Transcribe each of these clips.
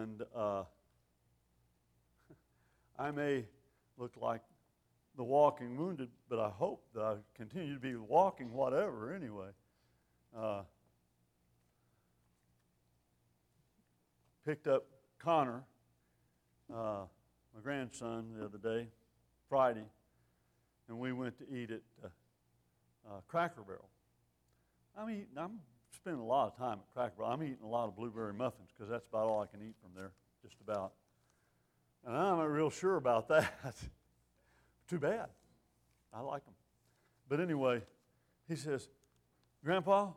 And I may look like the walking wounded, but I hope that I continue to be walking whatever anyway. Picked up Connor, my grandson, the other day, Friday, and we went to eat at Cracker Barrel. I'm spending a lot of time at Cracker Barrel. I'm eating a lot of blueberry muffins because that's about all I can eat from there, just about. And I'm not real sure about that. Too bad. I like them. But anyway, he says, Grandpa,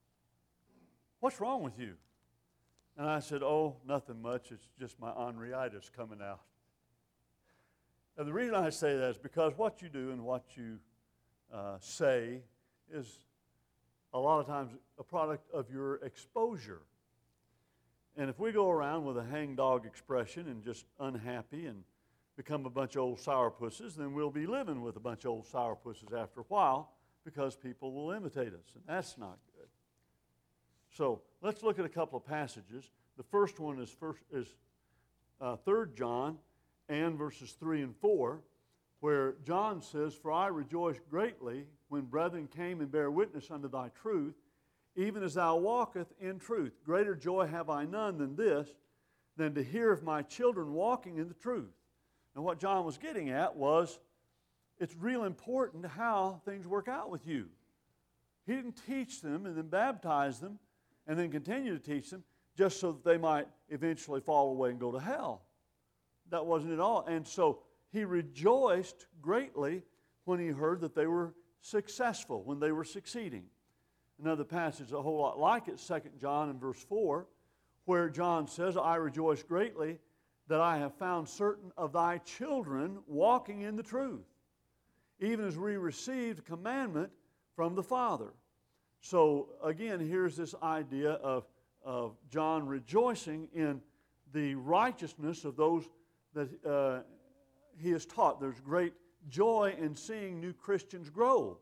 what's wrong with you? And I said, oh, nothing much. It's just my ornithritis coming out. And the reason I say that is because what you do and what you say is a lot of times a product of your exposure. And if we go around with a hangdog expression and just unhappy and become a bunch of old sourpusses, then we'll be living with a bunch of old sourpusses after a while because people will imitate us, and that's not good. So let's look at a couple of passages. The first one is 3 John and verses 3 and 4, where John says, For I rejoice greatly when brethren came and bear witness unto thy truth, even as thou walkest in truth. Greater joy have I none than this, than to hear of my children walking in the truth. And what John was getting at was, it's real important how things work out with you. He didn't teach them and then baptize them and then continue to teach them just so that they might eventually fall away and go to hell. That wasn't at all. And so he rejoiced greatly when he heard that they were successful, when they were succeeding. Another passage a whole lot like it, 2 John in verse 4, where John says, I rejoice greatly that I have found certain of thy children walking in the truth, even as we received commandment from the Father. So again, here's this idea of John rejoicing in the righteousness of those that he has taught. There's great joy in seeing new Christians grow.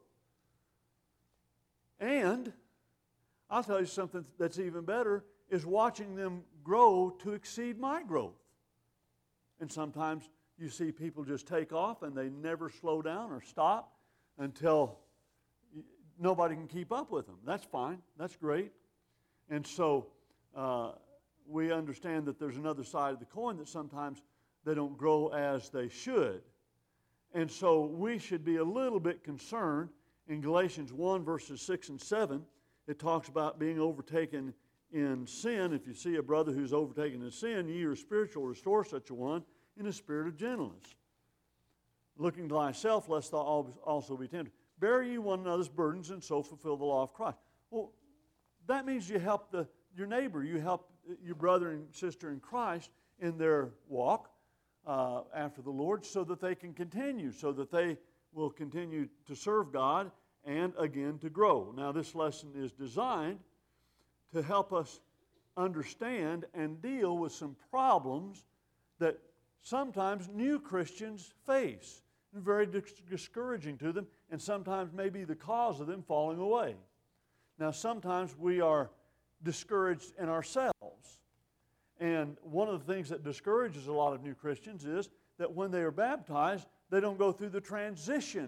And I'll tell you something that's even better, is watching them grow to exceed my growth. And sometimes you see people just take off and they never slow down or stop until nobody can keep up with them. That's fine. That's great. And so we understand that there's another side of the coin, that sometimes they don't grow as they should. And so we should be a little bit concerned. In Galatians 1, verses 6 and 7, it talks about being overtaken in sin. If you see a brother who's overtaken in sin, ye are spiritual, restore such a one in a spirit of gentleness, looking to thyself, lest thou also be tempted. Bear ye one another's burdens, and so fulfill the law of Christ. Well, that means you help your neighbor. You help your brother and sister in Christ in their walk after the Lord, so that they can continue, so that they will continue to serve God and again to grow. Now, this lesson is designed to help us understand and deal with some problems that sometimes new Christians face, and very discouraging to them, and sometimes may be the cause of them falling away. Now, sometimes we are discouraged in ourselves. And one of the things that discourages a lot of new Christians is that when they are baptized, they don't go through the transition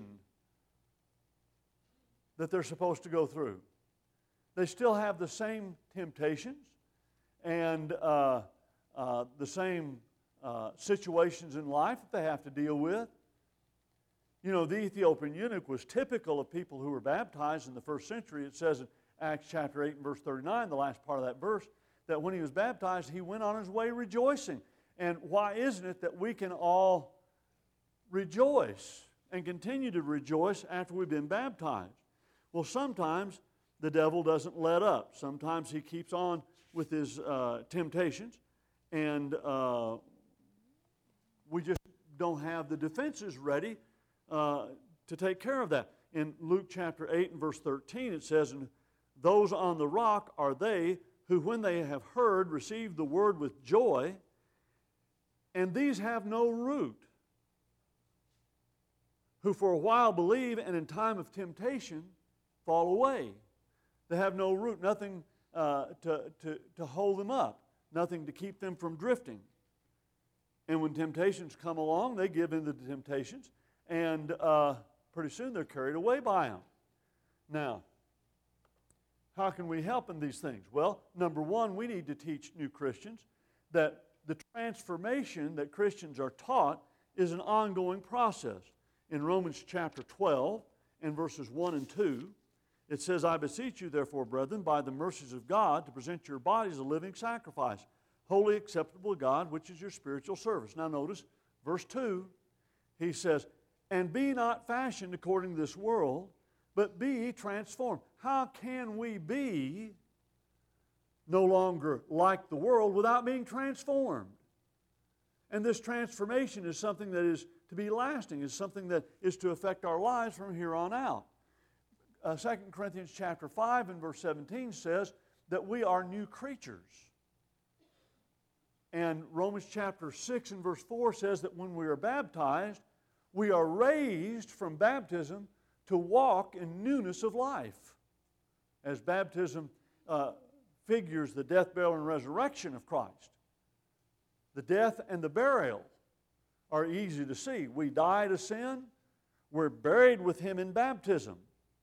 that they're supposed to go through. They still have the same temptations and the same situations in life that they have to deal with. You know, the Ethiopian eunuch was typical of people who were baptized in the first century. It says in Acts chapter 8 and verse 39, the last part of that verse, that when he was baptized, he went on his way rejoicing. And why isn't it that we can all rejoice and continue to rejoice after we've been baptized? Well, sometimes the devil doesn't let up. Sometimes he keeps on with his temptations, and we just don't have the defenses ready to take care of that. In Luke chapter 8 and verse 13, it says, "And those on the rock are they who, when they have heard, receive the word with joy, and these have no root, who for a while believe, and in time of temptation fall away." They have no root, nothing to hold them up, nothing to keep them from drifting. And when temptations come along, they give in to the temptations, and pretty soon they're carried away by them. Now, how can we help in these things? Well, number one, we need to teach new Christians that the transformation that Christians are taught is an ongoing process. In Romans chapter 12 and verses 1 and 2, it says, I beseech you, therefore, brethren, by the mercies of God, to present your bodies a living sacrifice, wholly acceptable to God, which is your spiritual service. Now notice, verse 2, he says, and be not fashioned according to this world, but be ye transformed. How can we be no longer like the world without being transformed? And this transformation is something that is to be lasting, is something that is to affect our lives from here on out. 2 Corinthians chapter 5 and verse 17 says that we are new creatures. And Romans chapter 6 and verse 4 says that when we are baptized, we are raised from baptism to walk in newness of life. As baptism figures the death, burial, and resurrection of Christ. The death and the burial are easy to see. We die to sin. We're buried with Him in baptism.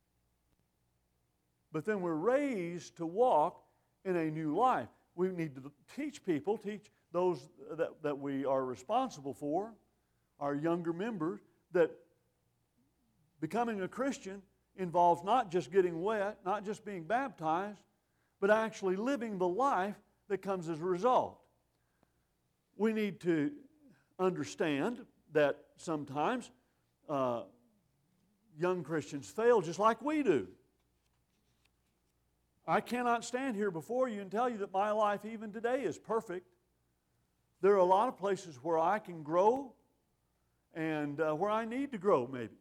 But then we're raised to walk in a new life. We need to teach people, teach those that we are responsible for, our younger members, that becoming a Christian involves not just getting wet, not just being baptized, but actually living the life that comes as a result. We need to understand that sometimes young Christians fail just like we do. I cannot stand here before you and tell you that my life even today is perfect. There are a lot of places where I can grow and where I need to grow maybe.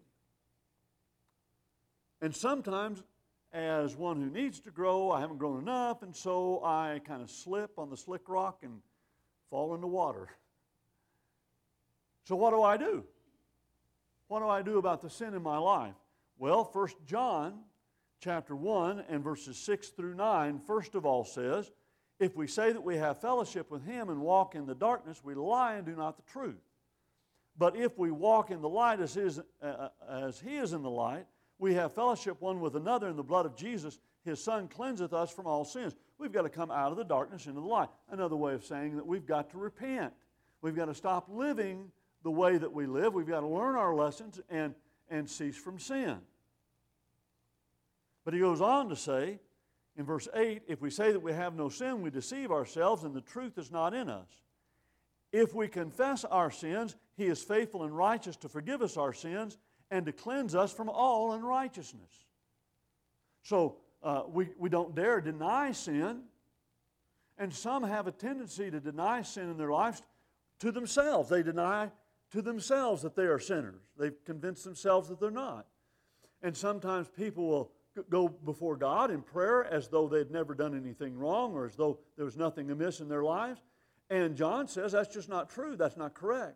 And sometimes, as one who needs to grow, I haven't grown enough, and so I kind of slip on the slick rock and fall into water. So what do? What do I do about the sin in my life? Well, 1 John chapter 1 and verses 6 through 9, first of all says, if we say that we have fellowship with Him and walk in the darkness, we lie and do not the truth. But if we walk in the light as He is in the light, we have fellowship one with another, and the blood of Jesus, His Son, cleanseth us from all sins. We've got to come out of the darkness into the light. Another way of saying that we've got to repent. We've got to stop living the way that we live. We've got to learn our lessons and cease from sin. But he goes on to say, in verse 8, if we say that we have no sin, we deceive ourselves, and the truth is not in us. If we confess our sins, He is faithful and righteous to forgive us our sins and to cleanse us from all unrighteousness. So we don't dare deny sin, and some have a tendency to deny sin in their lives to themselves. They deny to themselves that they are sinners. They've convinced themselves that they're not. And sometimes people will go before God in prayer as though they'd never done anything wrong or as though there was nothing amiss in their lives. And John says that's just not true. That's not correct.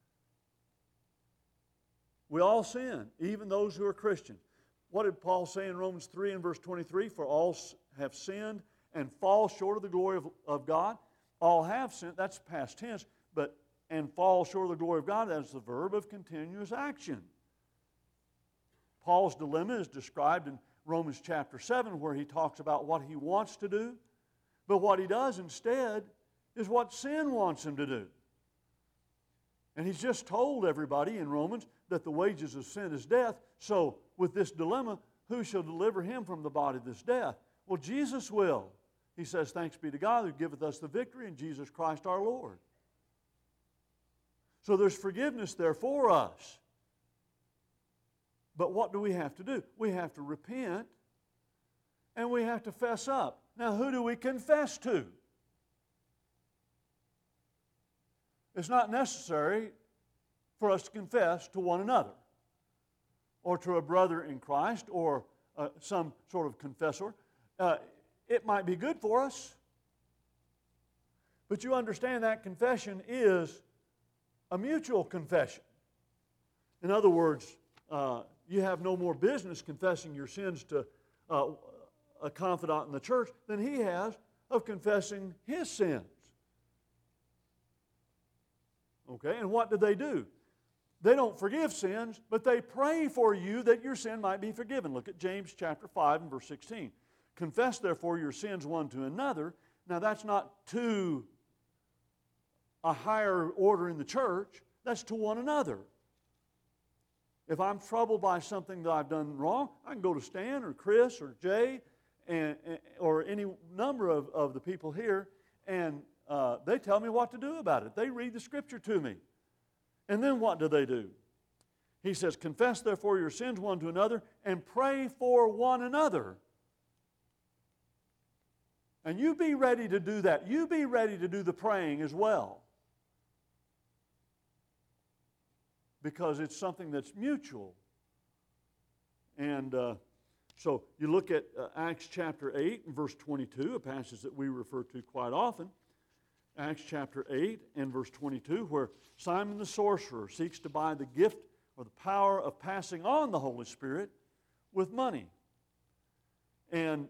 We all sin, even those who are Christians. What did Paul say in Romans 3 and verse 23? For all have sinned and fall short of the glory of God. All have sinned, that's past tense, but and fall short of the glory of God, that's the verb of continuous action. Paul's dilemma is described in Romans chapter 7, where he talks about what he wants to do, but what he does instead is what sin wants him to do. And he's just told everybody in Romans that the wages of sin is death. So with this dilemma, who shall deliver him from the body of this death? Well, Jesus will. He says, thanks be to God who giveth us the victory in Jesus Christ our Lord. So there's forgiveness there for us. But what do we have to do? We have to repent and we have to fess up. Now, who do we confess to? It's not necessary for us to confess to one another or to a brother in Christ or some sort of confessor. It might be good for us, but you understand that confession is a mutual confession. In other words, you have no more business confessing your sins to a confidant in the church than he has of confessing his sins. Okay, and what do? They don't forgive sins, but they pray for you that your sin might be forgiven. Look at James chapter 5 and verse 16. Confess therefore your sins one to another. Now that's not to a higher order in the church. That's to one another. If I'm troubled by something that I've done wrong, I can go to Stan or Chris or Jay or any number of the people here, and they tell me what to do about it. They read the Scripture to me. And then what do? He says, confess therefore your sins one to another and pray for one another. And you be ready to do that. You be ready to do the praying as well. Because it's something that's mutual. And so you look at Acts chapter 8 and verse 22, a passage that we refer to quite often. Acts chapter 8 and verse 22, where Simon the sorcerer seeks to buy the gift or the power of passing on the Holy Spirit with money. And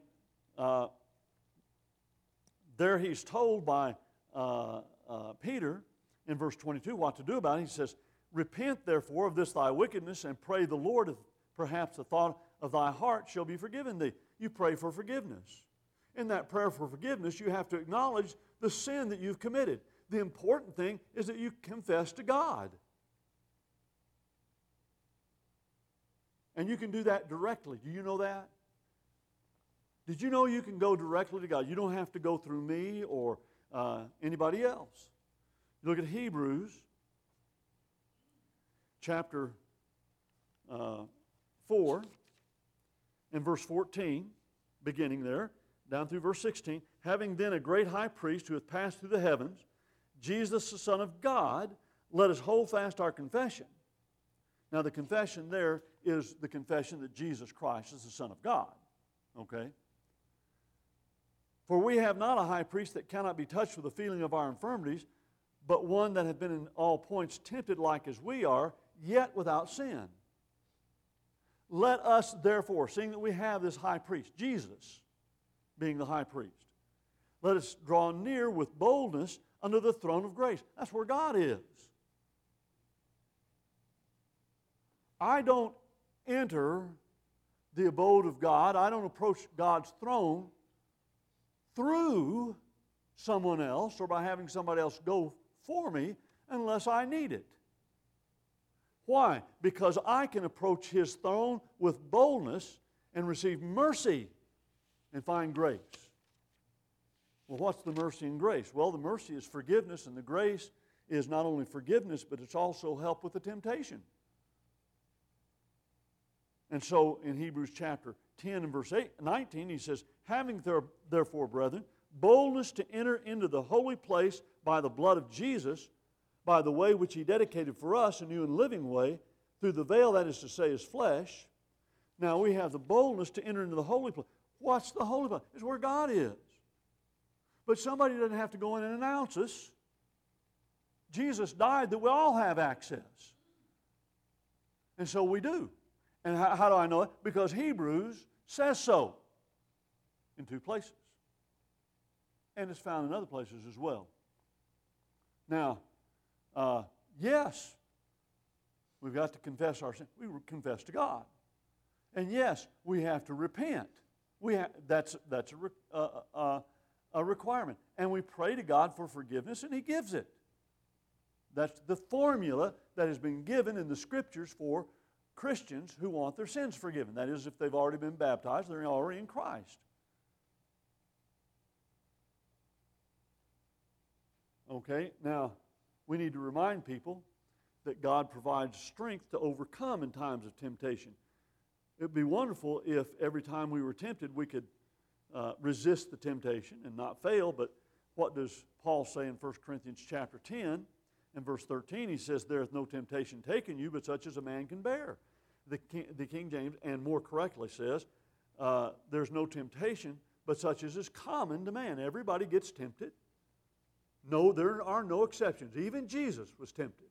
there he's told by Peter in verse 22 what to do about it. He says, repent therefore of this thy wickedness and pray the Lord, if perhaps the thought of thy heart shall be forgiven thee. You pray for forgiveness. In that prayer for forgiveness, you have to acknowledge the sin that you've committed. The important thing is that you confess to God. And you can do that directly. Do you know that? Did you know you can go directly to God? You don't have to go through me or anybody else. You look at Hebrews chapter 4 and verse 14, beginning there, down through verse 16. Having then a great high priest who hath passed through the heavens, Jesus the Son of God, let us hold fast our confession. Now the confession there is the confession that Jesus Christ is the Son of God. Okay? For we have not a high priest that cannot be touched with the feeling of our infirmities, but one that hath been in all points tempted like as we are, yet without sin. Let us therefore, seeing that we have this high priest, Jesus being the high priest, let us draw near with boldness under the throne of grace. That's where God is. I don't enter the abode of God. I don't approach God's throne through someone else or by having somebody else go for me unless I need it. Why? Because I can approach His throne with boldness and receive mercy and find grace. Well, what's the mercy and grace? Well, the mercy is forgiveness, and the grace is not only forgiveness, but it's also help with the temptation. And so in Hebrews chapter 10 and verse 19, he says, having therefore, brethren, boldness to enter into the holy place by the blood of Jesus, by the way which He dedicated for us, a new and living way, through the veil, that is to say, His flesh. Now we have the boldness to enter into the holy place. What's the holy place? It's where God is. But somebody doesn't have to go in and announce us. Jesus died that we all have access. And so we do. And how do I know it? Because Hebrews says so in 2 places. And it's found in other places as well. Now, yes, we've got to confess our sin. We confess to God. And yes, we have to repent. That's a requirement. And we pray to God for forgiveness, and He gives it. That's the formula that has been given in the Scriptures for Christians who want their sins forgiven. That is, if they've already been baptized, they're already in Christ. Okay, now we need to remind people that God provides strength to overcome in times of temptation. It would be wonderful if every time we were tempted we could resist the temptation and not fail, but what does Paul say in 1 Corinthians chapter 10 and verse 13? He says, there is no temptation taken you, but such as a man can bear. The King James, and more correctly, says, there's no temptation, but such as is common to man. Everybody gets tempted. No, there are no exceptions. Even Jesus was tempted.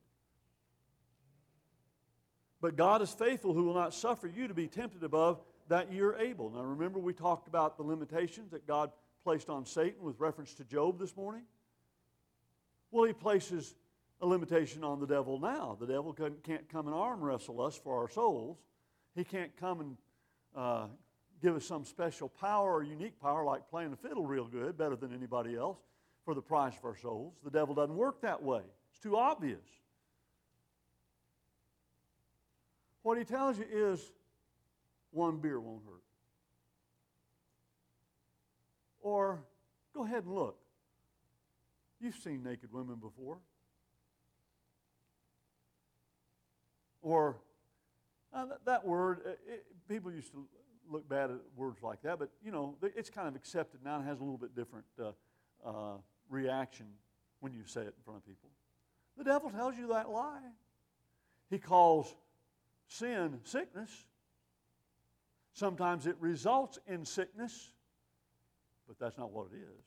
But God is faithful, who will not suffer you to be tempted above that you're able. Now remember, we talked about the limitations that God placed on Satan with reference to Job this morning. Well, He places a limitation on the devil now. The devil can't come and arm wrestle us for our souls. He can't come and give us some special power or unique power like playing the fiddle real good, better than anybody else, for the price of our souls. The devil doesn't work that way. It's too obvious. What he tells you is one beer won't hurt. Or go ahead and look. You've seen naked women before. Or that word, people used to look bad at words like that, but you know, it's kind of accepted now and has a little bit different reaction when you say it in front of people. The devil tells you that lie. He calls sin sickness. Sometimes it results in sickness, but that's not what it is.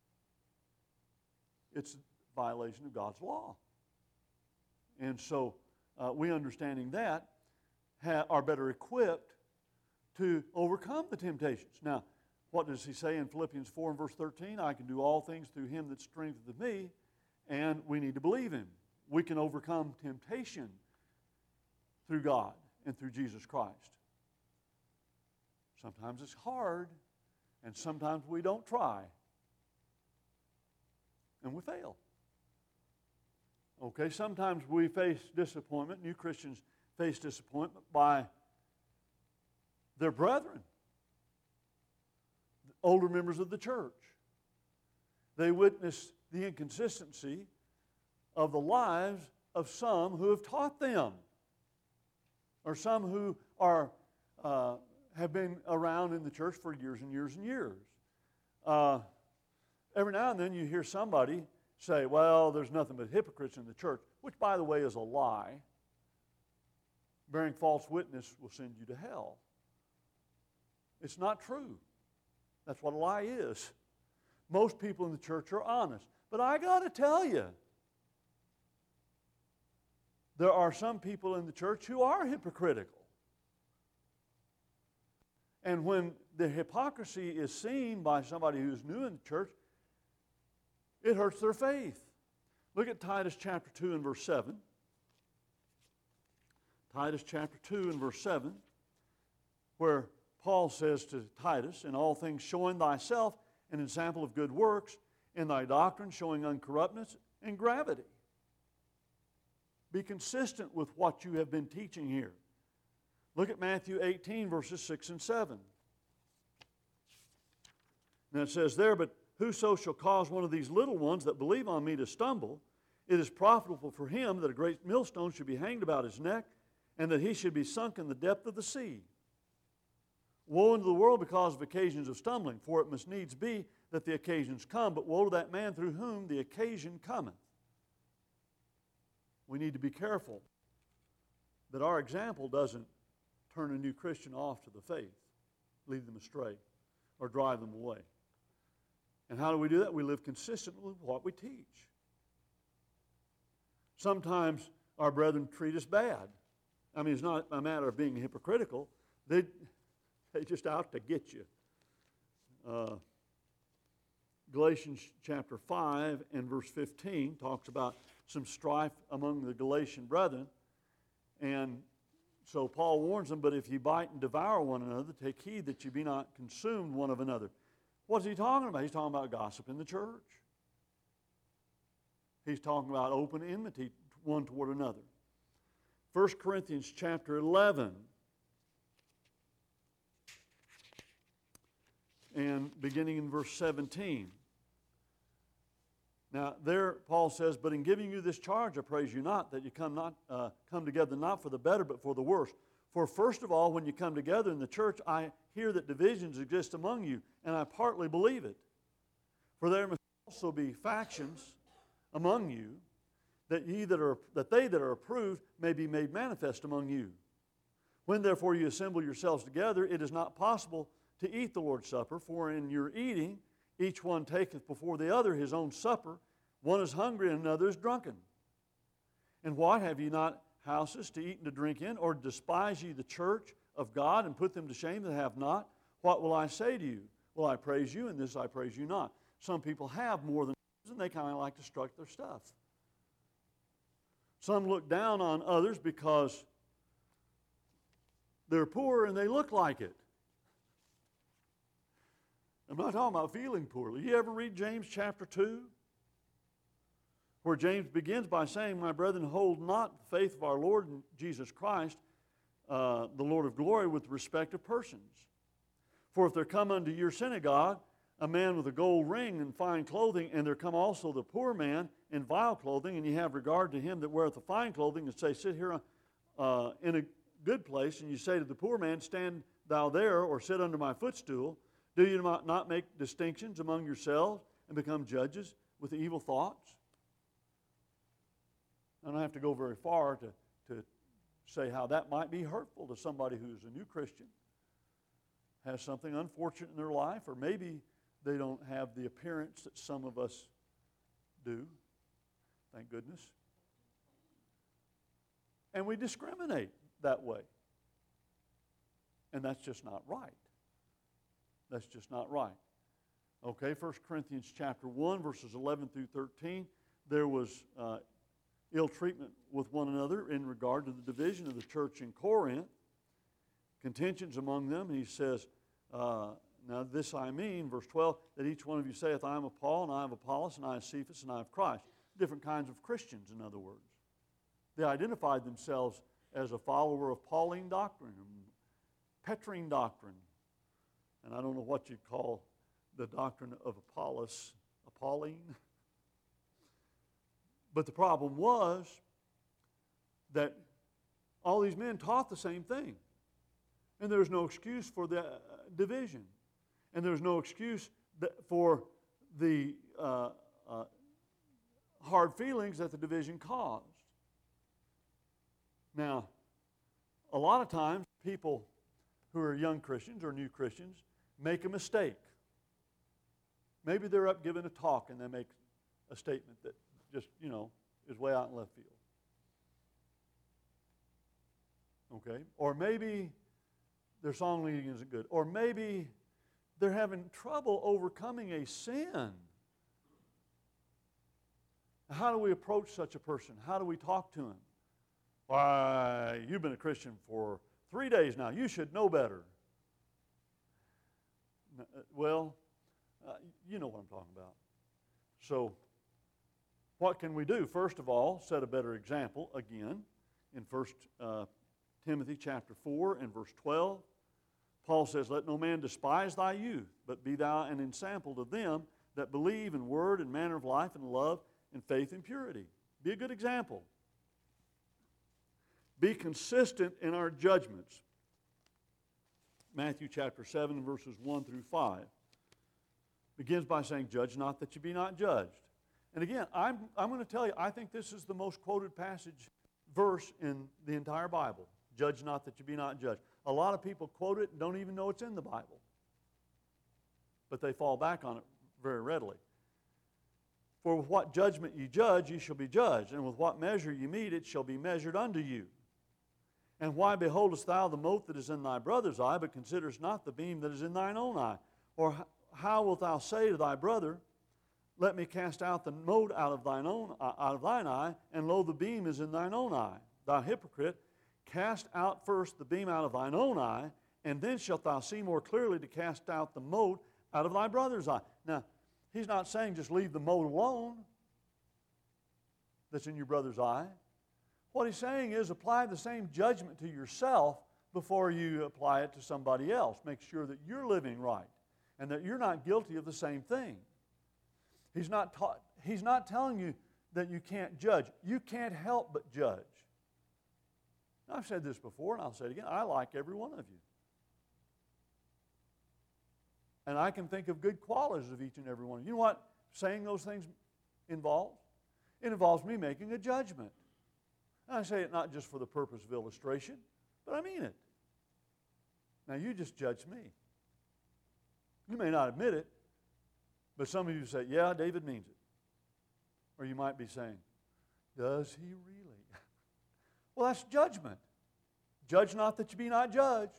It's a violation of God's law. And so we, understanding that, are better equipped to overcome the temptations. Now, what does he say in Philippians 4 and verse 13? I can do all things through him that strengtheneth me, and we need to believe him. We can overcome temptation through God and through Jesus Christ. Sometimes it's hard, and sometimes we don't try, and we fail. Okay, sometimes we face disappointment. New Christians face disappointment by their brethren, older members of the church. They witness the inconsistency of the lives of some who have taught them, or some who are have been around in the church for years and years and years. Every now and then you hear somebody say, well, there's nothing but hypocrites in the church, which, by the way, is a lie. Bearing false witness will send you to hell. It's not true. That's what a lie is. Most people in the church are honest. But I got to tell you, there are some people in the church who are hypocritical. And when the hypocrisy is seen by somebody who's new in the church, it hurts their faith. Look at Titus chapter 2 and verse 7. Titus chapter 2 and verse 7, where Paul says to Titus, in all things showing thyself an example of good works, in thy doctrine showing uncorruptness and gravity. Be consistent with what you have been teaching here. Look at Matthew 18, verses 6 and 7. Now it says there, but whoso shall cause one of these little ones that believe on me to stumble, it is profitable for him that a great millstone should be hanged about his neck, and that he should be sunk in the depth of the sea. Woe unto the world because of occasions of stumbling, for it must needs be that the occasions come, but woe to that man through whom the occasion cometh. We need to be careful that our example doesn't turn a new Christian off to the faith, lead them astray, or drive them away. And how do we do that? We live consistently with what we teach. Sometimes our brethren treat us bad. I mean, it's not a matter of being hypocritical. They're just out to get you. Galatians chapter 5 and verse 15 talks about some strife among the Galatian brethren. And so Paul warns them, but if ye bite and devour one another, take heed that ye be not consumed one of another. What's he talking about? He's talking about gossip in the church. He's talking about open enmity one toward another. 1 Corinthians chapter 11 and beginning in verse 17. Now there Paul says, but in giving you this charge I praise you not, that you come together not for the better but for the worse. For first of all, when you come together in the church, I hear that divisions exist among you, and I partly believe it. For there must also be factions among you, that they that are approved may be made manifest among you. When therefore you assemble yourselves together, it is not possible to eat the Lord's Supper, for in your eating each one taketh before the other his own supper. One is hungry and another is drunken. And what, have ye not houses to eat and to drink in? Or despise ye the church of God and put them to shame that have not? What will I say to you? Will I praise you? And this I praise you not. Some people have more than others, and they kind of like to strut their stuff. Some look down on others because they're poor and they look like it. I'm not talking about feeling poorly. You ever read James chapter 2? Where James begins by saying, "My brethren, hold not the faith of our Lord Jesus Christ, the Lord of glory, with respect of persons. For if there come unto your synagogue a man with a gold ring and fine clothing, and there come also the poor man in vile clothing, and ye have regard to him that weareth the fine clothing, and say, Sit here in a good place, and you say to the poor man, Stand thou there, or sit under my footstool, do you not make distinctions among yourselves, and become judges with evil thoughts?" I don't have to go very far to say how that might be hurtful to somebody who's a new Christian, has something unfortunate in their life, or maybe they don't have the appearance that some of us do, thank goodness. And we discriminate that way. And that's just not right. That's just not right. Okay, 1 Corinthians chapter 1, verses 11 through 13, there was ill treatment with one another in regard to the division of the church in Corinth, contentions among them. He says, now this I mean, verse 12, that each one of you saith, I am of Paul, and I am of Apollos, and I am Cephas, and I am of Christ. Different kinds of Christians, in other words. They identified themselves as a follower of Pauline doctrine, Petrine doctrine, and I don't know what you'd call the doctrine of Apollos, Pauline. But the problem was that all these men taught the same thing. And there's no excuse for the division. And there's no excuse for the hard feelings that the division caused. Now, a lot of times people who are young Christians or new Christians make a mistake. Maybe they're up giving a talk and they make a statement that just, is way out in left field. Okay? Or maybe their song leading isn't good. Or maybe they're having trouble overcoming a sin. How do we approach such a person? How do we talk to him? Why, you've been a Christian for 3 days now. You should know better. Well, you know what I'm talking about. So, what can we do? First of all, set a better example again in 1 Timothy chapter 4 and verse 12. Paul says, Let no man despise thy youth, but be thou an ensample to them that believe in word and manner of life and love and faith and purity. Be a good example. Be consistent in our judgments. Matthew chapter 7 verses 1 through 5 begins by saying, Judge not that you be not judged. And again, I'm going to tell you, I think this is the most quoted verse in the entire Bible. Judge not that you be not judged. A lot of people quote it and don't even know it's in the Bible. But they fall back on it very readily. For with what judgment ye judge, ye shall be judged, and with what measure ye mete, it shall be measured unto you. And why beholdest thou the mote that is in thy brother's eye, but considerest not the beam that is in thine own eye? Or how wilt thou say to thy brother, Let me cast out the mote out of thine eye, and lo, the beam is in thine own eye? Thou hypocrite, cast out first the beam out of thine own eye, and then shalt thou see more clearly to cast out the mote out of thy brother's eye. Now, he's not saying just leave the mote alone that's in your brother's eye. What he's saying is apply the same judgment to yourself before you apply it to somebody else. Make sure that you're living right and that you're not guilty of the same thing. He's not telling you that you can't judge. You can't help but judge. Now, I've said this before, and I'll say it again. I like every one of you. And I can think of good qualities of each and every one of you. You know what saying those things involves? It involves me making a judgment. And I say it not just for the purpose of illustration, but I mean it. Now, you just judge me. You may not admit it, but some of you say, yeah, David means it. Or you might be saying, does he really? Well, that's judgment. Judge not that you be not judged.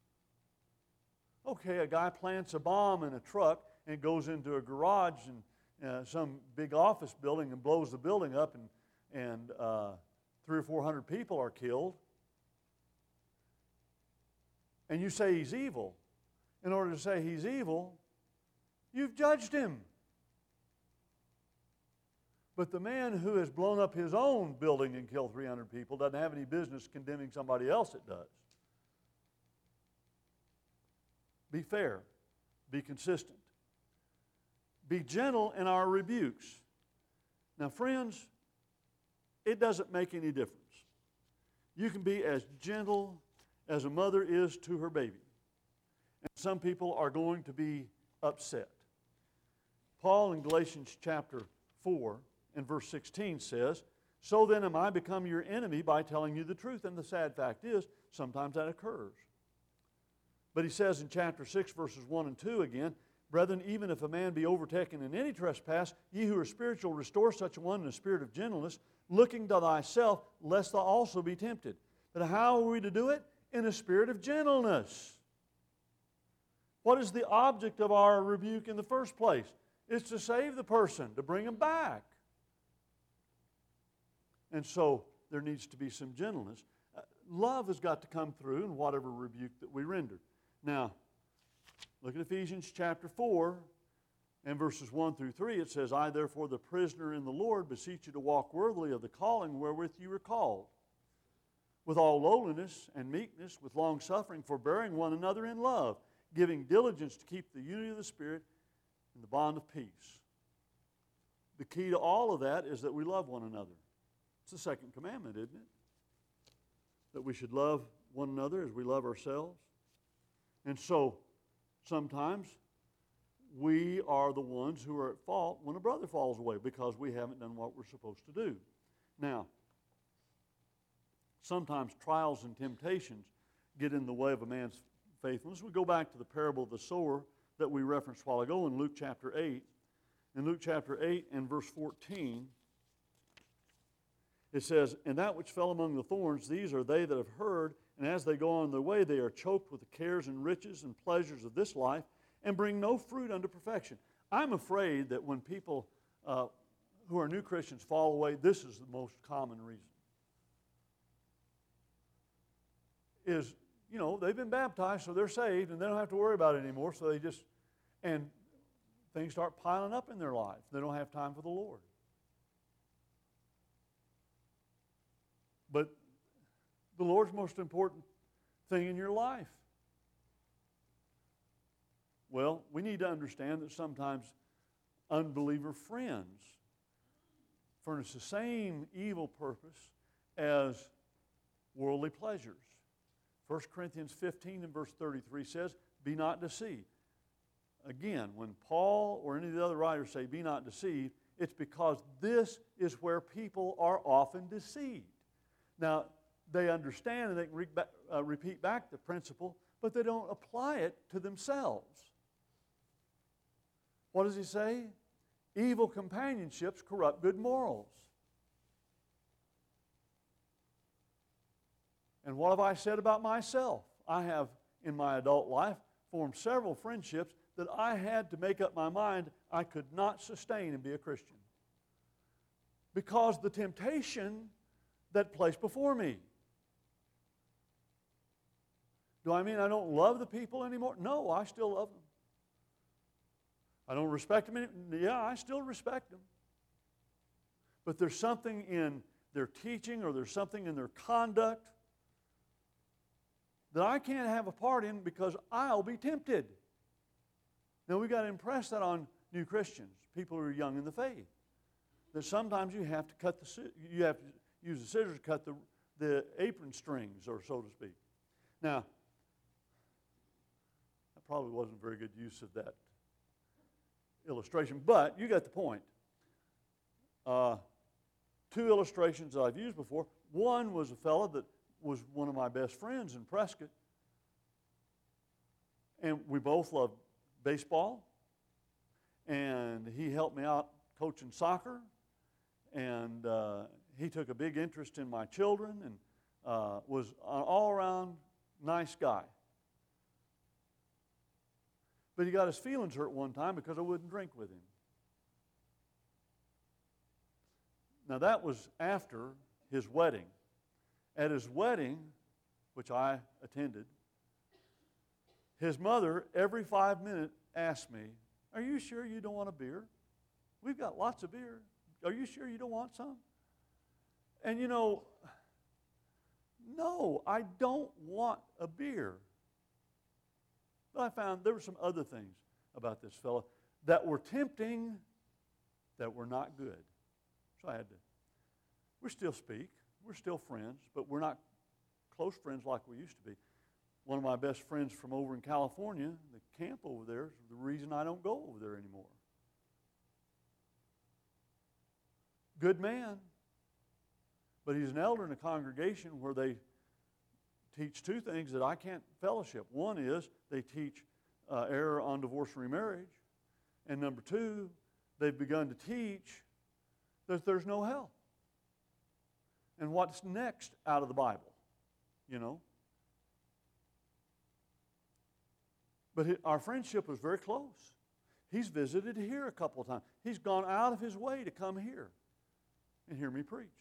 Okay, a guy plants a bomb in a truck and goes into a garage and some big office building and blows the building up, and 300 or 400 people are killed, and you say he's evil. In order to say he's evil, you've judged him. But the man who has blown up his own building and killed 300 people doesn't have any business condemning somebody else that does. Be fair. Be consistent. Be gentle in our rebukes. Now, friends, it doesn't make any difference. You can be as gentle as a mother is to her baby. And some people are going to be upset. Paul in Galatians chapter 4 and verse 16 says, "So then am I become your enemy by telling you the truth?" And the sad fact is, sometimes that occurs. But he says in chapter 6, verses 1 and 2 again, "Brethren, even if a man be overtaken in any trespass, ye who are spiritual, restore such a one in a spirit of gentleness, looking to thyself, lest thou also be tempted." But how are we to do it? In a spirit of gentleness. What is the object of our rebuke in the first place? It's to save the person, to bring him back. And so there needs to be some gentleness. Love has got to come through in whatever rebuke that we render. Now, look at Ephesians chapter 4 and verses 1 through 3. It says, "I therefore, the prisoner in the Lord, beseech you to walk worthily of the calling wherewith you were called, with all lowliness and meekness, with long suffering, forbearing one another in love, giving diligence to keep the unity of the Spirit in the bond of peace." The key to all of that is that we love one another. It's the second commandment, isn't it? That we should love one another as we love ourselves. And so, sometimes we are the ones who are at fault when a brother falls away because we haven't done what we're supposed to do. Now, sometimes trials and temptations get in the way of a man's faithfulness. We go back to the parable of the sower that we referenced a while ago in Luke chapter 8. In Luke chapter 8 and verse 14, it says, "And that which fell among the thorns, these are they that have heard, and as they go on their way, they are choked with the cares and riches and pleasures of this life, and bring no fruit unto perfection." I'm afraid that when people who are new Christians fall away, this is the most common reason. Is, they've been baptized, so they're saved, and they don't have to worry about it anymore, so and things start piling up in their life. They don't have time for the Lord. But the Lord's most important thing in your life. Well, we need to understand that sometimes unbeliever friends furnish the same evil purpose as worldly pleasures. 1 Corinthians 15 and verse 33 says, "Be not deceived." Again, when Paul or any of the other writers say, "Be not deceived," it's because this is where people are often deceived. Now, they understand and they can repeat back the principle, but they don't apply it to themselves. What does he say? Evil companionships corrupt good morals. And what have I said about myself? I have, in my adult life, formed several friendships that I had to make up my mind I could not sustain and be a Christian. Because the temptation that placed before me. Do I mean I don't love the people anymore? No, I still love them. I don't respect them anymore? Yeah, I still respect them. But there's something in their teaching or there's something in their conduct that I can't have a part in because I'll be tempted. Now we've got to impress that on new Christians, people who are young in the faith. That sometimes you have to use the scissors to cut the apron strings, or so to speak. Now, that probably wasn't a very good use of that illustration, but you got the point. Two illustrations that I've used before. One was a fellow that was one of my best friends in Prescott, and we both loved baseball, and he helped me out coaching soccer, and he took a big interest in my children and was an all-around nice guy. But he got his feelings hurt one time because I wouldn't drink with him. Now that was after his wedding. At his wedding, which I attended, his mother every 5 minutes asked me, "Are you sure you don't want a beer? We've got lots of beer. Are you sure you don't want some?" And no, I don't want a beer. But I found there were some other things about this fellow that were tempting, that were not good. So I had to. We still speak. We're still friends, but we're not close friends like we used to be. One of my best friends from over in California, the camp over there, is the reason I don't go over there anymore. Good man. But he's an elder in a congregation where they teach two things that I can't fellowship. One is they teach error on divorce and remarriage. And number two, they've begun to teach that there's no hell. And what's next out of the Bible, But our friendship was very close. He's visited here a couple of times. He's gone out of his way to come here and hear me preach.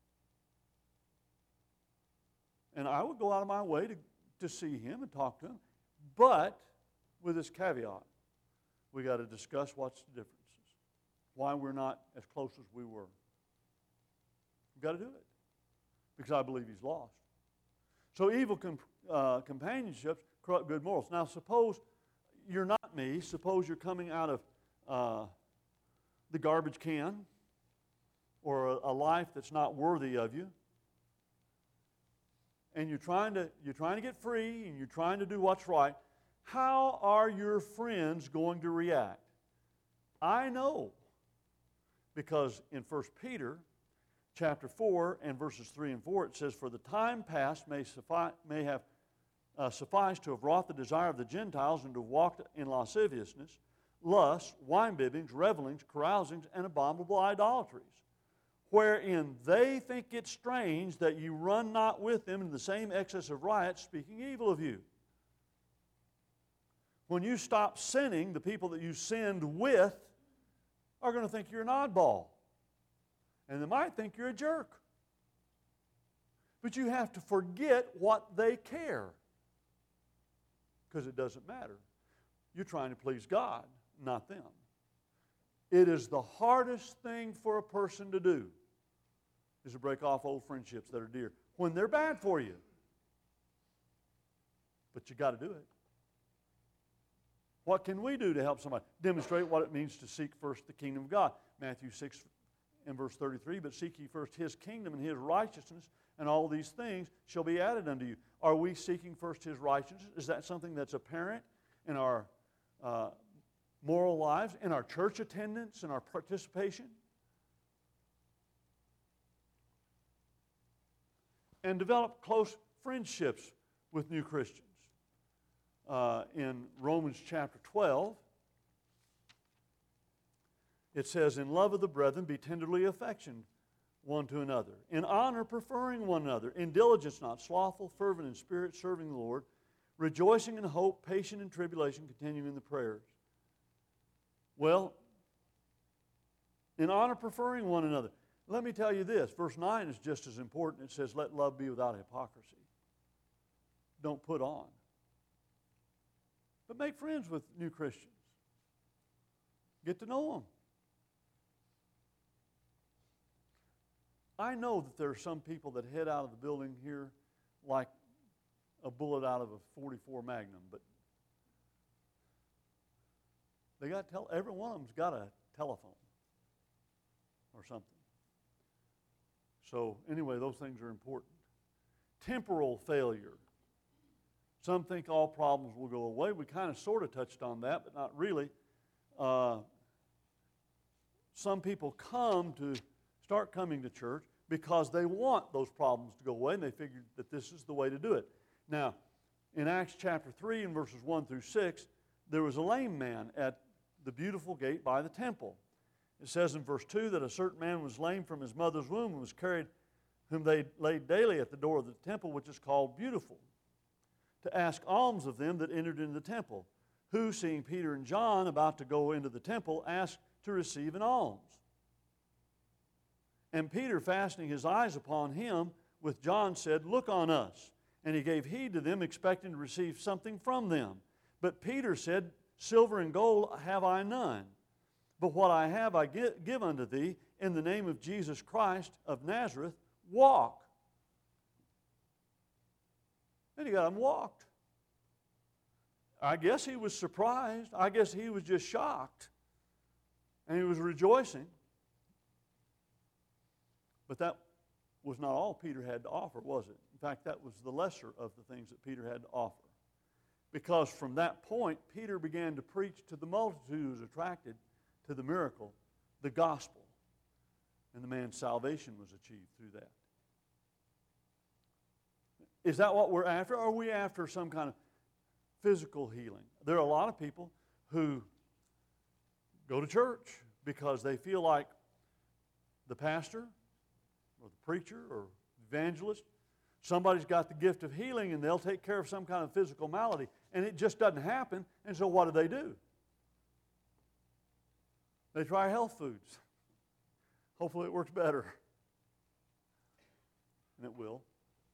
And I would go out of my way to see him and talk to him. But with this caveat, we got to discuss what's the differences. Why we're not as close as we were. We've got to do it. Because I believe he's lost. So evil companionships corrupt good morals. Now suppose you're not me. Suppose you're coming out of the garbage can or a life that's not worthy of you. And you're trying to get free and you're trying to do what's right. How are your friends going to react? I know, because in 1 Peter chapter 4 and verses 3 and 4 it says, "For the time past may have sufficed to have wrought the desire of the Gentiles and to have walked in lasciviousness, lust, wine-bibbings, revelings, carousings, and abominable idolatries, wherein they think it strange that you run not with them in the same excess of riot, speaking evil of you." When you stop sinning, the people that you sinned with are going to think you're an oddball. And they might think you're a jerk. But you have to forget what they care. Because it doesn't matter. You're trying to please God, not them. It is the hardest thing for a person to do, is to break off old friendships that are dear when they're bad for you. But you got to do it. What can we do to help somebody? Demonstrate what it means to seek first the kingdom of God. Matthew 6 and verse 33, "But seek ye first His kingdom and His righteousness, and all these things shall be added unto you." Are we seeking first His righteousness? Is that something that's apparent in our moral lives, in our church attendance, in our participation? And develop close friendships with new Christians. In Romans chapter 12, it says, "In love of the brethren, be tenderly affectioned one to another. In honor, preferring one another. In diligence, not slothful, fervent in spirit, serving the Lord. Rejoicing in hope, patient in tribulation, continuing in the prayers." Well, in honor, preferring one another. Let me tell you this. Verse 9 is just as important. It says, "Let love be without hypocrisy." Don't put on. But make friends with new Christians. Get to know them. I know that there are some people that head out of the building here like a bullet out of a .44 Magnum, but they got every one of them's got a telephone or something. So anyway, those things are important. Temporal failure. Some think all problems will go away. We kind of sort of touched on that, but not really. Some people start coming to church because they want those problems to go away, and they figured that this is the way to do it. Now, in Acts chapter 3 and verses 1 through 6, there was a lame man at the beautiful gate by the temple. It says in verse 2 that a certain man was lame from his mother's womb and was carried, whom they laid daily at the door of the temple, which is called Beautiful, to ask alms of them that entered into the temple, who, seeing Peter and John about to go into the temple, asked to receive an alms. And Peter, fastening his eyes upon him, with John said, Look on us. And he gave heed to them, expecting to receive something from them. But Peter said, Silver and gold have I none, but what I have I give unto thee. In the name of Jesus Christ of Nazareth, walk. And he got him walked. I guess he was surprised. I guess he was just shocked. And he was rejoicing. But that was not all Peter had to offer, was it? In fact, that was the lesser of the things that Peter had to offer. Because from that point, Peter began to preach to the multitude who was attracted to the miracle, the gospel. And the man's salvation was achieved through that. Is that what we're after? Or are we after some kind of physical healing? There are a lot of people who go to church because they feel like the pastor or the preacher or evangelist, somebody's got the gift of healing and they'll take care of some kind of physical malady, and it just doesn't happen. And so what do? They try health foods. Hopefully it works better. And it will.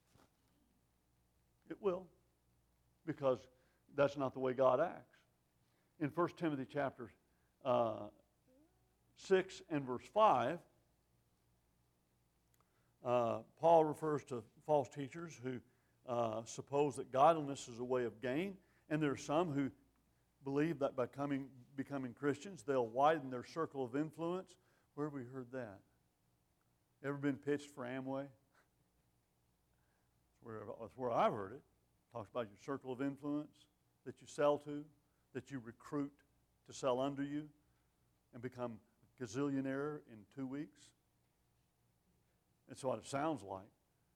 It will. Because that's not the way God acts. In 1 Timothy chapter 6 and verse 5, Paul refers to false teachers who suppose that godliness is a way of gain. And there are some who believe that by becoming Christians, they'll widen their circle of influence. Where have we heard that? Ever been pitched for Amway? That's where I've heard it. Talks about your circle of influence that you sell to, that you recruit to sell under you and become a gazillionaire in 2 weeks. That's what it sounds like.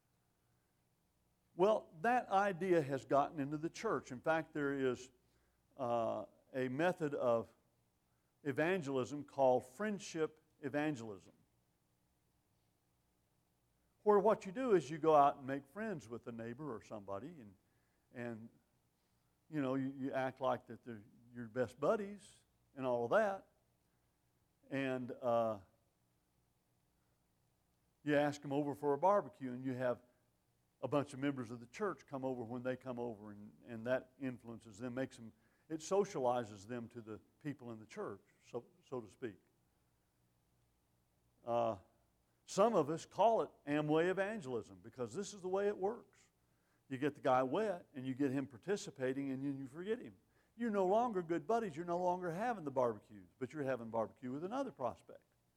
Well, that idea has gotten into the church. In fact, there is a method of evangelism called friendship evangelism, where what you do is you go out and make friends with a neighbor or somebody, and you know, you act like that they're your best buddies and all of that, and you ask them over for a barbecue, and you have a bunch of members of the church come over when they come over, and that influences them, it socializes them to the people in the church, so to speak. Some of us call it Amway evangelism because this is the way it works. You get the guy wet, and you get him participating, and then you forget him. You're no longer good buddies. You're no longer having the barbecues, but you're having barbecue with another prospect.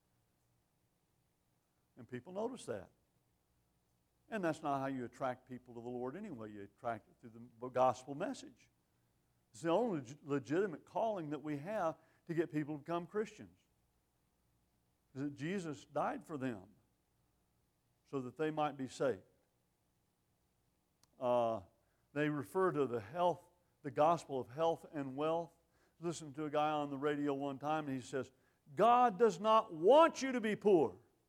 And people notice that. And that's not how you attract people to the Lord anyway. You attract it through the gospel message. It's the only legitimate calling that we have to get people to become Christians. Is that Jesus died for them so that they might be saved. They refer to the gospel of health and wealth. Listen to a guy on the radio one time, and he says, God does not want you to be poor.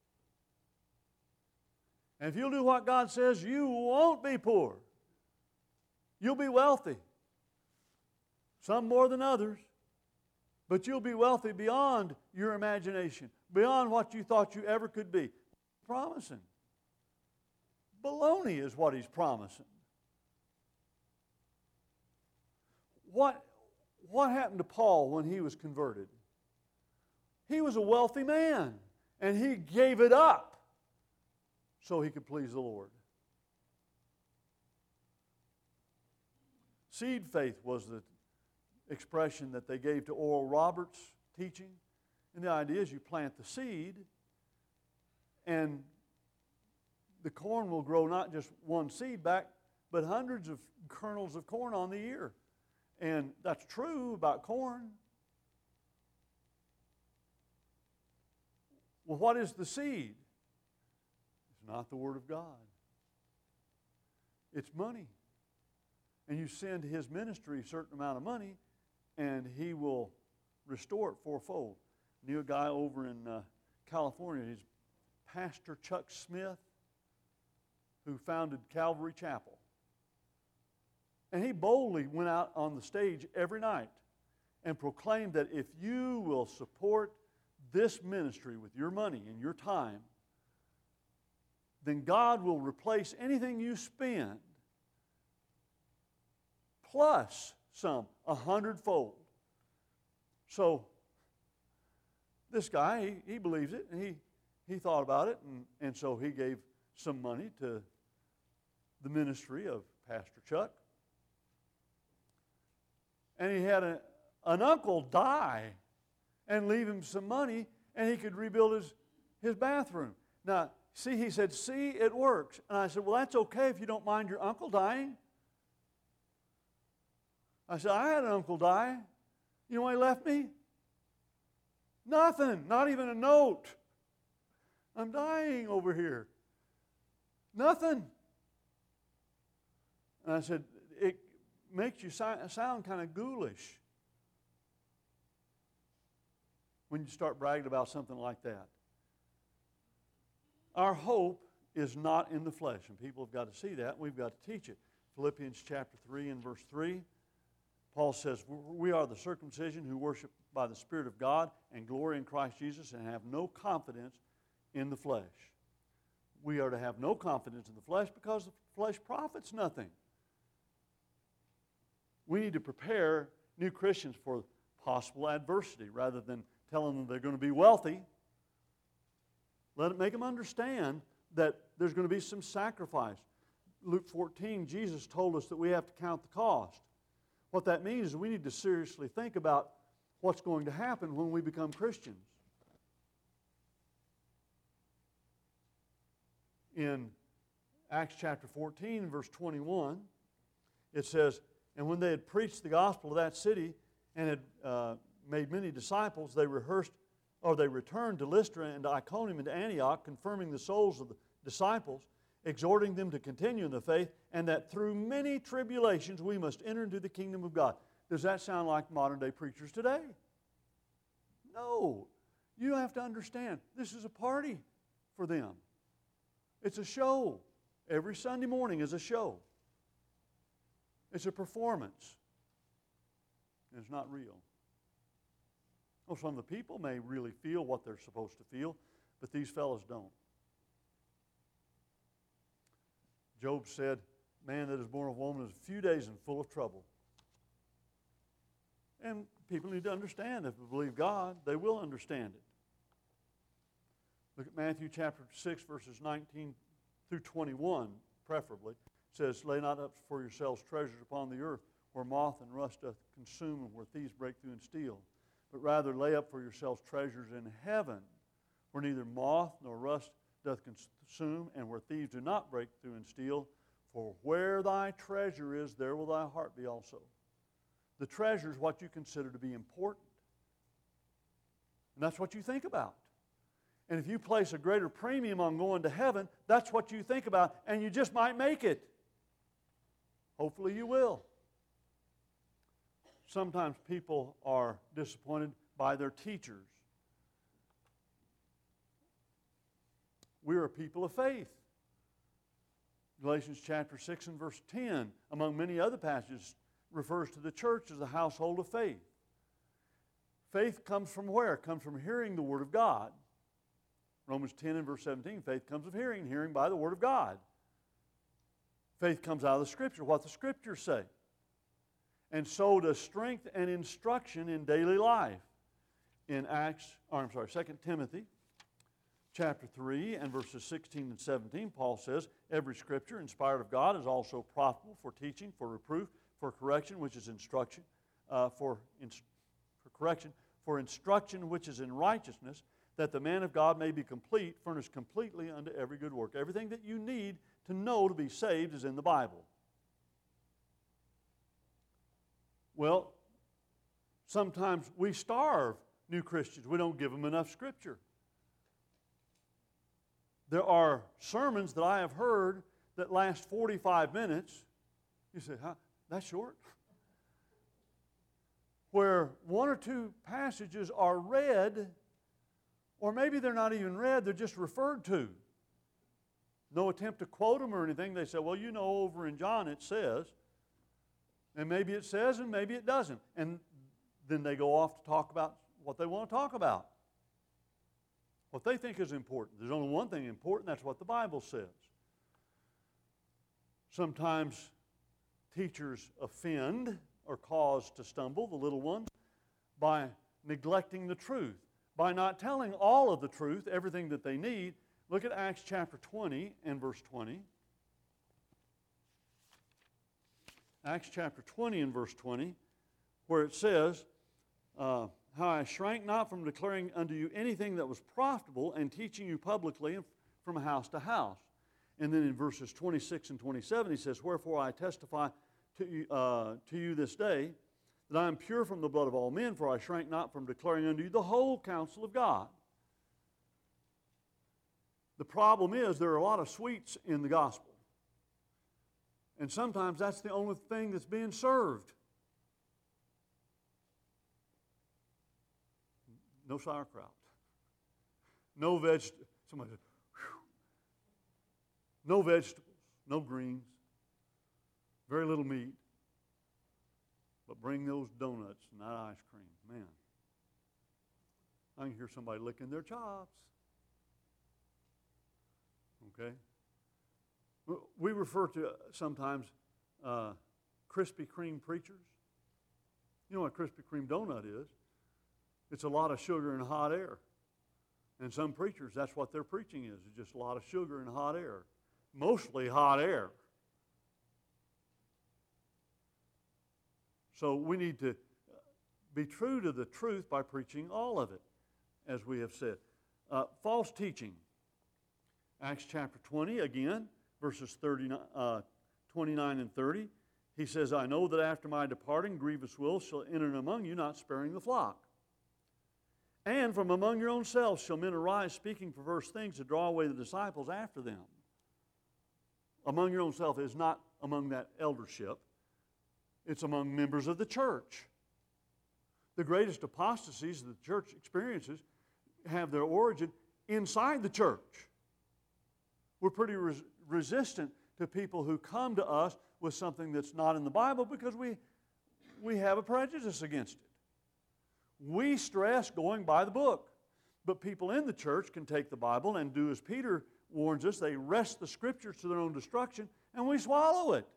And if you'll do what God says, you won't be poor. You'll be wealthy. Some more than others. But you'll be wealthy beyond your imagination, beyond what you thought you ever could be. Promising. Baloney is what he's promising. What happened to Paul when he was converted? He was a wealthy man, and he gave it up so he could please the Lord. Seed faith was the expression that they gave to Oral Roberts' teaching. And the idea is you plant the seed, and the corn will grow not just one seed back, but hundreds of kernels of corn on the ear. And that's true about corn. Well, what is the seed? It's not the Word of God. It's money. And you send his ministry a certain amount of money, and he will restore it fourfold. Knew a guy over in California, he's Pastor Chuck Smith, who founded Calvary Chapel. And he boldly went out on the stage every night and proclaimed that if you will support this ministry with your money and your time, then God will replace anything you spend plus some, 100-fold. So this guy, he believes it, and he thought about it, and so he gave some money to the ministry of Pastor Chuck. And he had an uncle die and leave him some money, and he could rebuild his bathroom. Now, see, he said, see, it works. And I said, well, that's okay if you don't mind your uncle dying. I said, I had an uncle die. You know what he left me? Nothing, not even a note. I'm dying over here. Nothing. And I said, it makes you sound kind of ghoulish when you start bragging about something like that. Our hope is not in the flesh, and people have got to see that, and we've got to teach it. Philippians chapter 3 and verse 3, Paul says, we are the circumcision who worship by the Spirit of God and glory in Christ Jesus and have no confidence in the flesh. We are to have no confidence in the flesh because the flesh profits nothing. We need to prepare new Christians for possible adversity rather than telling them they're going to be wealthy. Make them understand that there's going to be some sacrifice. Luke 14, Jesus told us that we have to count the cost. What that means is we need to seriously think about what's going to happen when we become Christians. In Acts chapter 14, verse 21, it says, and when they had preached the gospel of that city and had made many disciples, they returned to Lystra and to Iconium and to Antioch, confirming the souls of the disciples, exhorting them to continue in the faith, and that through many tribulations we must enter into the kingdom of God. Does that sound like modern-day preachers today? No. You have to understand, this is a party for them. It's a show. Every Sunday morning is a show. It's a performance. It's not real. Well, some of the people may really feel what they're supposed to feel, but these fellows don't. Job said, man that is born of woman is a few days and full of trouble. And people need to understand, if they believe God, they will understand it. Look at Matthew chapter 6, verses 19 through 21, preferably. It says, lay not up for yourselves treasures upon the earth, where moth and rust doth consume, and where thieves break through and steal. But rather lay up for yourselves treasures in heaven, where neither moth nor rust doth consume, and where thieves do not break through and steal. For where thy treasure is, there will thy heart be also. The treasure is what you consider to be important. And that's what you think about. And if you place a greater premium on going to heaven, that's what you think about, and you just might make it. Hopefully you will. Sometimes people are disappointed by their teachers. We are a people of faith. Galatians chapter 6 and verse 10, among many other passages, refers to the church as a household of faith. Faith comes from where? It comes from hearing the Word of God. Romans 10 and verse 17, faith comes of hearing, hearing by the Word of God. Faith comes out of the Scripture, what the Scriptures say. And so does strength and instruction in daily life. In 2 Timothy chapter 3 and verses 16 and 17, Paul says, every Scripture inspired of God is also profitable for teaching, for reproof, for correction, which is instruction, for correction, for instruction which is in righteousness, that the man of God may be complete, furnished completely unto every good work. Everything that you need to know to be saved is in the Bible. Well, sometimes we starve new Christians. We don't give them enough Scripture. There are sermons that I have heard that last 45 minutes. You say, huh? That's short? Where one or two passages are read, or maybe they're not even read, they're just referred to. No attempt to quote them or anything. They say, well, you know, over in John it says. And maybe it says and maybe it doesn't. And then they go off to talk about what they want to talk about. what they think is important. There's only one thing important, that's what the Bible says. Sometimes teachers offend or cause to stumble the little ones by neglecting the truth, by not telling all of the truth, everything that they need. Look at Acts chapter 20 and verse 20. Acts chapter 20 and verse 20, where it says, how I shrank not from declaring unto you anything that was profitable and teaching you publicly from house to house. And then in verses 26 and 27 he says, wherefore I testify to you this day that I am pure from the blood of all men, for I shrank not from declaring unto you the whole counsel of God. The problem is there are a lot of sweets in the gospel. And sometimes that's the only thing that's being served. No sauerkraut. No vegetables. Somebody said, whew. No vegetables. No greens. Very little meat. But bring those donuts and that ice cream. Man. I can hear somebody licking their chops. Okay? We refer to sometimes Krispy Kreme preachers. You know what a Krispy Kreme donut is? It's a lot of sugar and hot air. And some preachers, that's what their preaching is. It's just a lot of sugar and hot air. Mostly hot air. So we need to be true to the truth by preaching all of it, as we have said. False teaching. Acts chapter 20, again, verses 29 and 30. He says, I know that after my departing, grievous wolves shall enter among you, not sparing the flock. And from among your own selves shall men arise, speaking perverse things to draw away the disciples after them. Among your own self is not among that eldership. It's among members of the church. The greatest apostasies that the church experiences have their origin inside the church. We're pretty resistant to people who come to us with something that's not in the Bible because we have a prejudice against it. We stress going by the book. But people in the church can take the Bible and do as Peter warns us. They wrest the Scriptures to their own destruction, and we swallow it.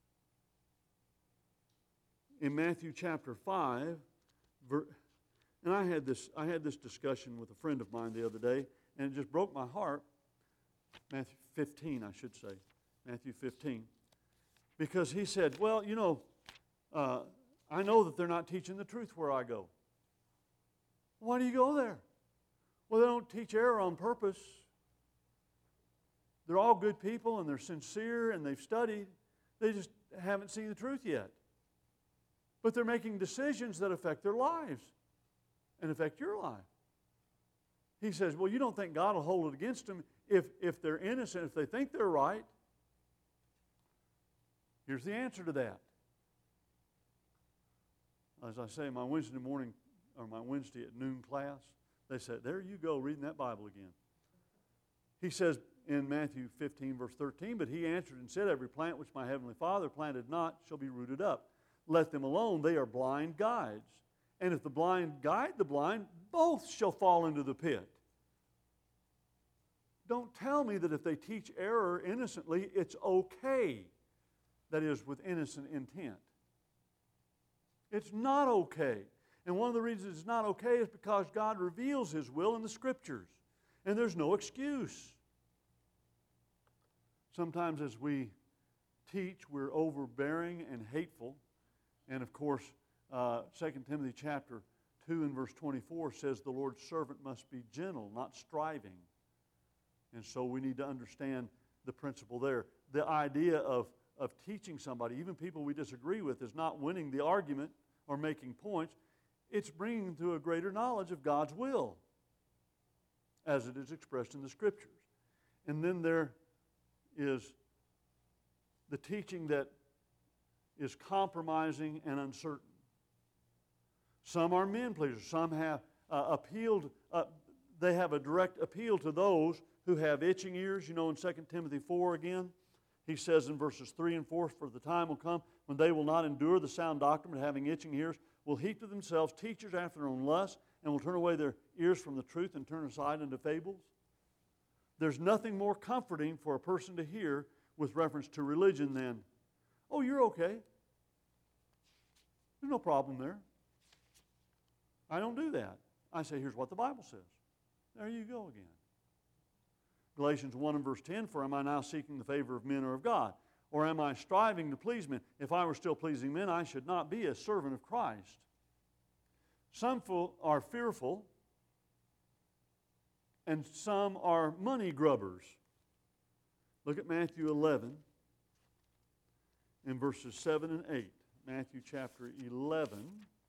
In Matthew chapter 5, and I had this discussion with a friend of mine the other day, and it just broke my heart. Matthew 15, I should say. Matthew 15. Because he said, well, you know, I know that they're not teaching the truth where I go. Why do you go there? Well, they don't teach error on purpose. They're all good people and they're sincere and they've studied. They just haven't seen the truth yet. But they're making decisions that affect their lives and affect your life. He says, well, you don't think God will hold it against them if they're innocent, if they think they're right? Here's the answer to that. As I say, my Wednesday morning, or my Wednesday at noon class, they said, there you go, reading that Bible again. He says in Matthew 15, verse 13, but he answered and said, every plant which my heavenly Father planted not shall be rooted up. Let them alone, they are blind guides. And if the blind guide the blind, both shall fall into the pit. Don't tell me that if they teach error innocently, it's okay. That is, with innocent intent. It's not okay. And one of the reasons it's not okay is because God reveals His will in the Scriptures. And there's no excuse. Sometimes as we teach, we're overbearing and hateful. And of course, 2 Timothy chapter 2 and verse 24 says the Lord's servant must be gentle, not striving. And so we need to understand the principle there. The idea of teaching somebody, even people we disagree with, is not winning the argument or making points. It's bringing them to a greater knowledge of God's will as it is expressed in the Scriptures. And then there is the teaching that is compromising and uncertain. Some are men pleasers. Some have they have a direct appeal to those who have itching ears. You know, in 2 Timothy 4 again, he says in verses 3 and 4, for the time will come when they will not endure the sound doctrine, but having itching ears, will heap to themselves teachers after their own lust, and will turn away their ears from the truth and turn aside into fables? There's nothing more comforting for a person to hear with reference to religion than, oh, you're okay. There's no problem there. I don't do that. I say, here's what the Bible says. There you go again. Galatians 1 and verse 10, for am I now seeking the favor of men or of God? Or am I striving to please men? If I were still pleasing men, I should not be a servant of Christ. Some are fearful, and some are money grubbers. Look at Matthew 11 in verses 7 and 8. Matthew chapter 11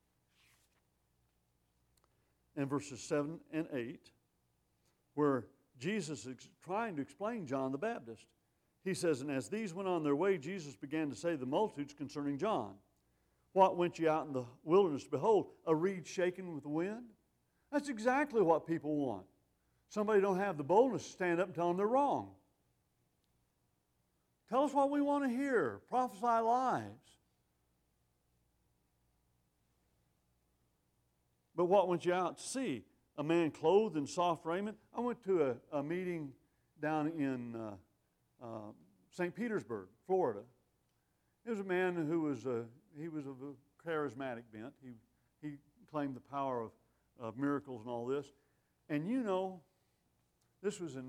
and verses 7 and 8, where Jesus is trying to explain John the Baptist. He says, and as these went on their way, Jesus began to say to the multitudes concerning John, what went ye out in the wilderness? Behold, a reed shaken with the wind? That's exactly what people want. Somebody don't have the boldness to stand up and tell them they're wrong. Tell us what we want to hear. Prophesy lives. But what went you out to see? A man clothed in soft raiment? I went to a meeting down in St. Petersburg, Florida. It was a man who was he was of a charismatic bent. He claimed the power of miracles and all this. And you know, this was in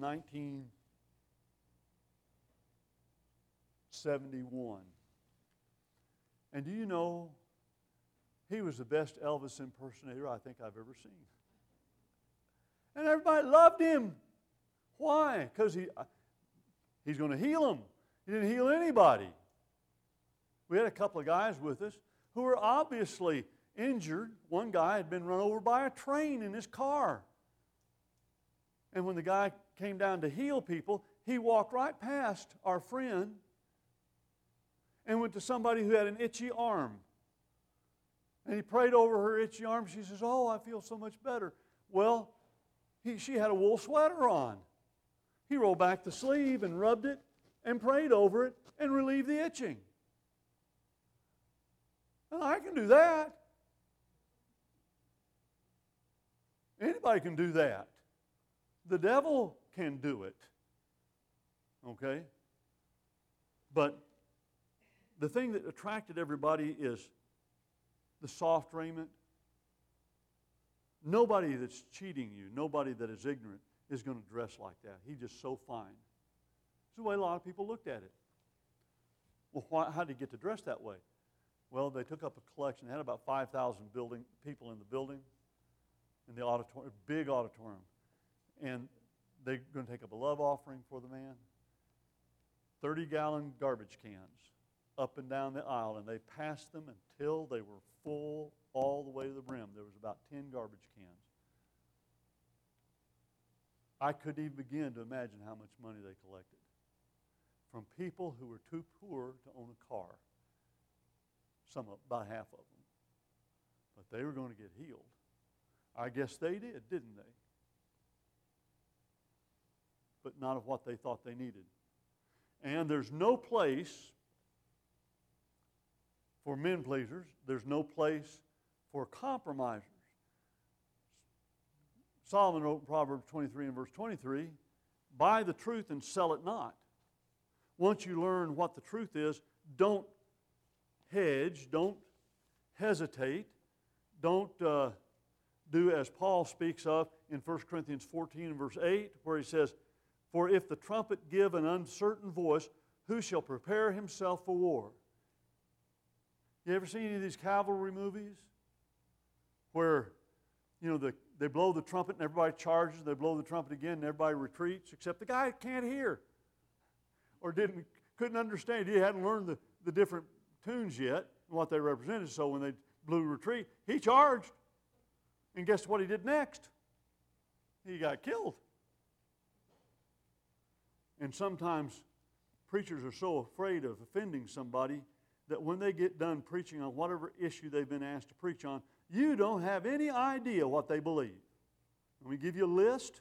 1971. And do you know, he was the best Elvis impersonator I think I've ever seen. And everybody loved him. Why? Because he's going to heal them. He didn't heal anybody. We had a couple of guys with us who were obviously injured. One guy had been run over by a train in his car. And when the guy came down to heal people, he walked right past our friend and went to somebody who had an itchy arm. And he prayed over her itchy arm. She says, oh, I feel so much better. Well, she had a wool sweater on. He rolled back the sleeve and rubbed it and prayed over it and relieved the itching. Well, I can do that. Anybody can do that. The devil can do it. Okay? But the thing that attracted everybody is the soft raiment. Nobody that's cheating you, nobody that is ignorant is going to dress like that. He's just so fine. It's the way a lot of people looked at it. Well, how did he get to dress that way? Well, they took up a collection. They had about 5,000 people in the building, in the auditorium, big auditorium. And they're going to take up a love offering for the man. 30-gallon garbage cans up and down the aisle, and they passed them until they were full all the way to the brim. There was about 10 garbage cans. I couldn't even begin to imagine how much money they collected from people who were too poor to own a car. About half of them. But they were going to get healed. I guess they did, didn't they? But not of what they thought they needed. And there's no place for men pleasers. There's no place for compromisers. Solomon wrote in Proverbs 23 and verse 23, buy the truth and sell it not. Once you learn what the truth is, don't hedge, don't hesitate, don't do as Paul speaks of in 1 Corinthians 14 and verse 8, where he says, for if the trumpet give an uncertain voice, who shall prepare himself for war? You ever seen any of these cavalry movies where, they blow the trumpet and everybody charges, they blow the trumpet again and everybody retreats, except the guy can't hear or couldn't understand. He hadn't learned the different tunes yet and what they represented. So when they blew retreat, he charged. And guess what he did next? He got killed. And sometimes preachers are so afraid of offending somebody that when they get done preaching on whatever issue they've been asked to preach on, you don't have any idea what they believe. Let me give you a list.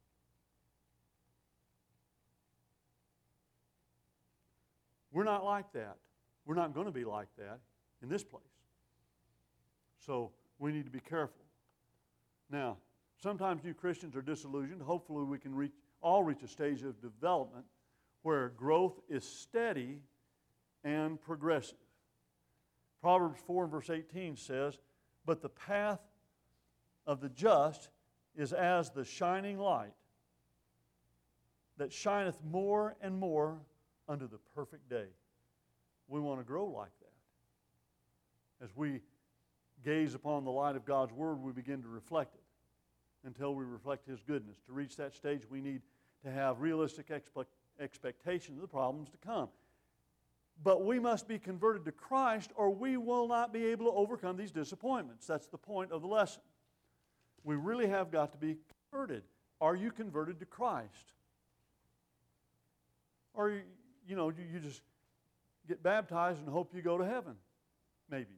We're not like that. We're not going to be like that in this place. So we need to be careful. Now, sometimes new Christians are disillusioned. Hopefully we can all reach a stage of development where growth is steady and progressive. Proverbs 4 and verse 18 says, "But the path of the just is as the shining light that shineth more and more unto the perfect day." We want to grow like that. As we gaze upon the light of God's Word, we begin to reflect it until we reflect His goodness. To reach that stage, we need to have realistic expectation of the problems to come. But we must be converted to Christ, or we will not be able to overcome these disappointments. That's the point of the lesson. We really have got to be converted. Are you converted to Christ? Or, you just get baptized and hope you go to heaven? Maybe.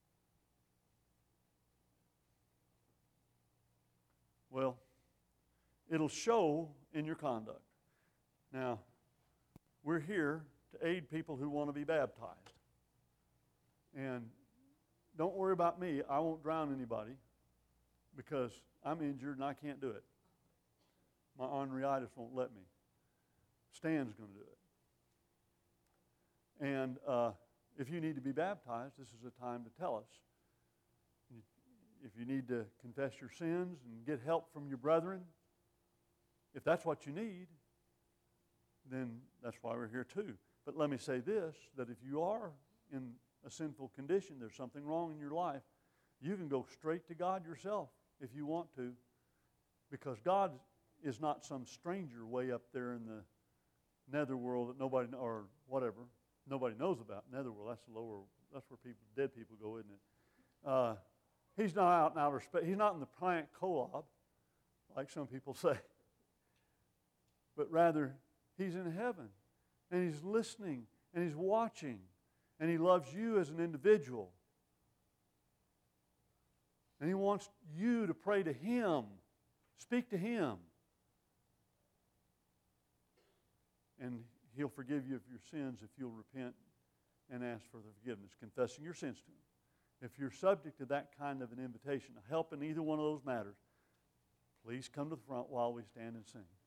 Well, it'll show in your conduct. Now, we're here to aid people who want to be baptized. And don't worry about me. I won't drown anybody because I'm injured and I can't do it. My arthritis won't let me. Stan's going to do it. And if you need to be baptized, this is a time to tell us. If you need to confess your sins and get help from your brethren, if that's what you need, then that's why we're here too. But let me say this, that if you are in a sinful condition, there's something wrong in your life, you can go straight to God yourself if you want to, because God is not some stranger way up there in the netherworld that nobody knows about. Netherworld, that's where dead people go, isn't it? He's not out in outer space. He's not in the Planck Kolob, like some people say. But rather, He's in heaven, and He's listening, and He's watching, and He loves you as an individual. And He wants you to pray to Him, speak to Him. And He'll forgive you of your sins if you'll repent and ask for the forgiveness, confessing your sins to Him. If you're subject to that kind of an invitation, help in either one of those matters, please come to the front while we stand and sing.